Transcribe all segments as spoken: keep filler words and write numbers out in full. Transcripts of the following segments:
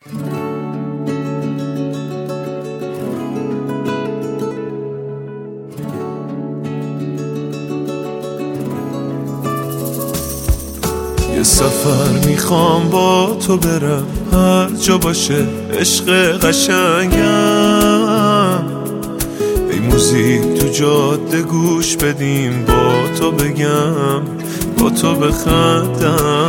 یه سفر میخوام با تو برم، هر جا باشه عشق قشنگم. ای موزیک تو جاده گوش بدیم، با تو بگم با تو بخندم.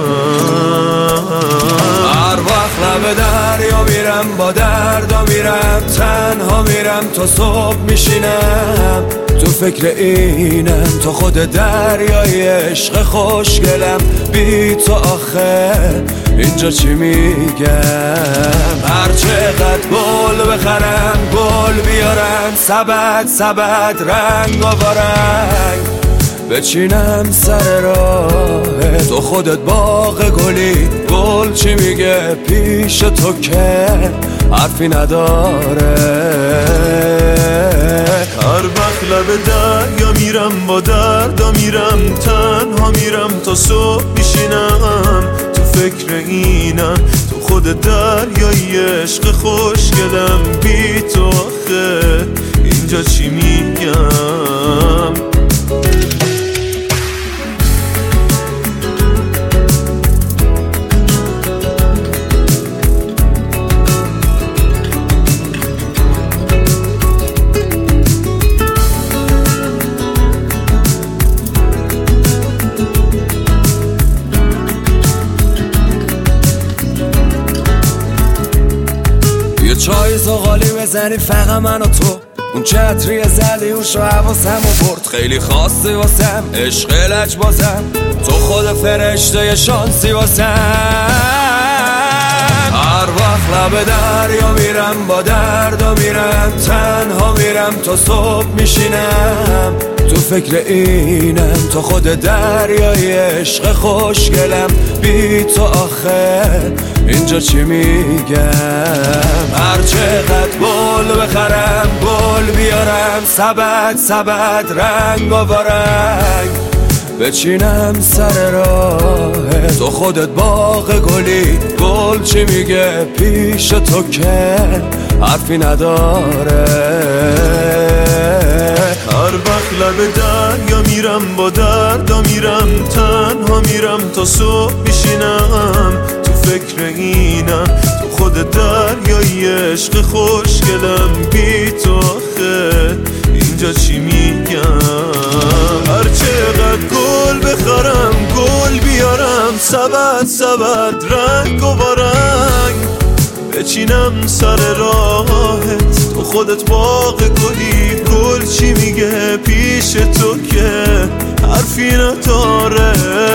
هر وقت لب دریا میرم با دردا میرم، تنها میرم تا صبح میشینم. تو فکر اینم تا خود دریای عشق خوشگلم. بی تو آخه اینجا چی میگم؟ هر چقدر گل بخرم گل بیارم، سبد سبد رنگ و رنگ بچینم سر راه تو. خودت باغ گلی، گل چی میگه پیش تو که حرفی نداره. هر وقت لب دریا میرم با دردا میرم، تنها میرم تا صبح میشینم. تو فکر اینم تو خود دریای عشق خوشگلم. بی تو آخه اینجا چی میگم؟ چای زغالی بزنی فقط من و تو، اون چتری زدی اونشو حواسمو برد. خیلی خاصی واسم عشق لج بازم، تو خود فرشته شانسی واسم. هر وقت لب دریا میرم با دردا میرم، تنها میرم تا صبح میشینم. تو فکر اینم تا خود دریای عشق خوشگلم. بی تو آخه اینجا چی میگم؟ هر چقدر گل بخرم گل بیارم، سبد سبد رنگ و رنگ بچینم سر راه تو. خودت باغ گلی، گل چی میگه پیش تو که حرفی نداره. هر وقت لب دریا میرم با دردا میرم، تنها میرم تا صبح میشینم. تو فکر اینم تو خود دریای عشق خوشگلم. بی تو آخه اینجا چی میگم؟ هر چقدر گل بخرم گل بیارم، سبد سبد رنگ و رنگ بچینم سر راهت. تو خودت باغ گلی، گل چی میگه پیش تو که حرفی نداره.